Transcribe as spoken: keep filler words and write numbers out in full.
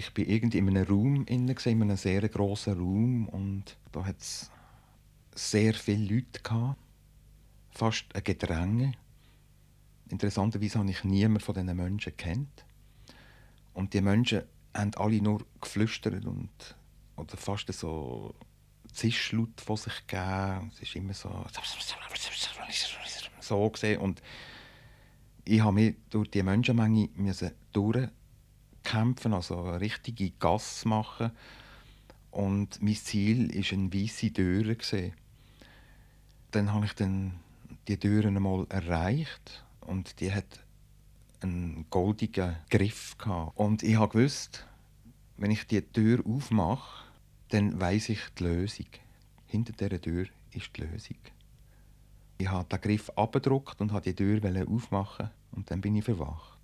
Ich war irgendwie in einem Raum, in einem sehr grossen Raum, und da hat es sehr viele Leute gehabt, fast ein Gedränge. Interessanterweise habe ich niemanden von diesen Menschen gekannt. Und die Menschen haben alle nur geflüstert und oder fast so Zischlaut von sich gegeben. Es ist immer so so gesehen. Und ich habe mich durch die Menschenmenge müssen durchkämpfen, also eine richtige Gasse machen. Und mein Ziel war eine weisse Tür gesehen. Dann habe ich dann die Türen einmal erreicht und die hat einen goldigen Griff gehabt. Und ich habe gewusst, wenn ich die Tür aufmache, dann weiss ich die Lösung. Hinter dieser Tür ist die Lösung. Ich habe den Griff abgedruckt und wollte die Tür aufmachen und dann bin ich verwacht.